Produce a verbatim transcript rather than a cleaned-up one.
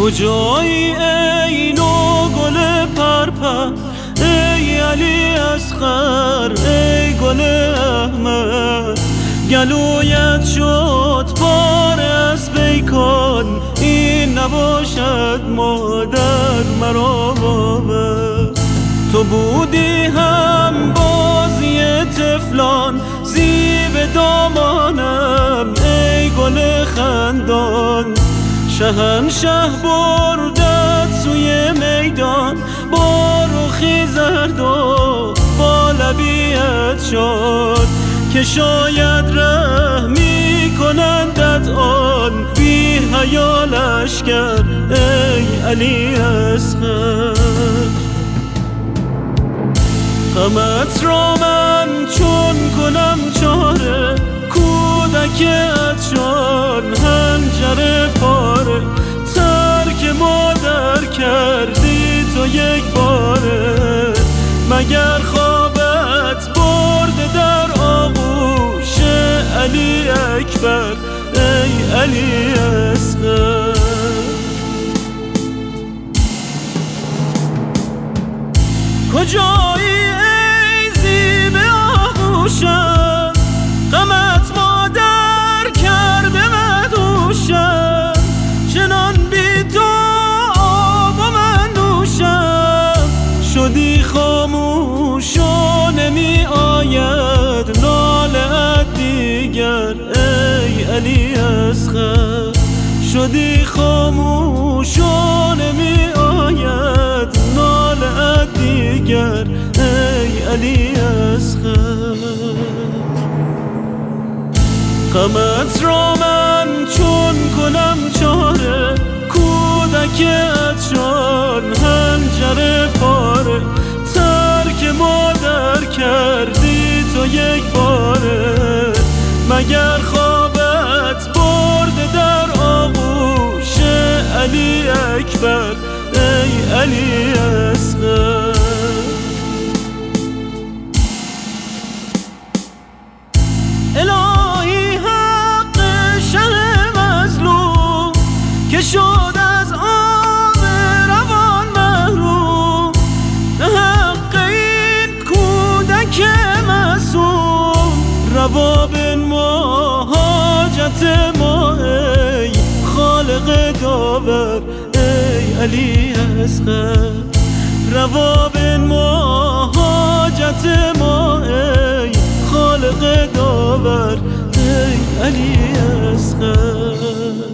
کجایی ای نو گل پرپر، ای علی اصغر، ای گل احمد. گلویت شد پاره از پیکان، این نباشد مادر مرا باور. تو بودی هم بازی طفلان، زیب دامانم ای گل خندان. شهنشه بردت سوی میدان، با رخی زرد و با لبیت شد، که شاید رحمی کنندت آن بی حیا لشکر، ای علی اصغر. غمت را من چون کنم چاره، کودکت شان هنجر پاره. ترک مادر کردی تو یک باره، مگر خوابت برده در آغوش علی اکبر، ای علی اصغر. کجایی ای زیب آغوشم، غمت مادر کرده مدوشم. چنان بی تو آب و من نوشم، شدی خاموش و نمی آید ناله دیگر، ای علی اصغر. شدی خاموش و نمی آید ناله دیگر، ای علی اصغر. غمت را من چون کنم چاره، کودکت شان هنجر پاره. ترک مادر کردی تو یک باره، مگر خوابت برده در آغوش علی اکبر، ای علی اصغر. الهی حق شهر مظلوم، که شد از آب روان محروم. حق این کودک معصوم، روا بنما حاجت ما ای خالق داور، ای علی اصغر. روا بنما حاجت ما ای خالق داور، ای علی اصغر.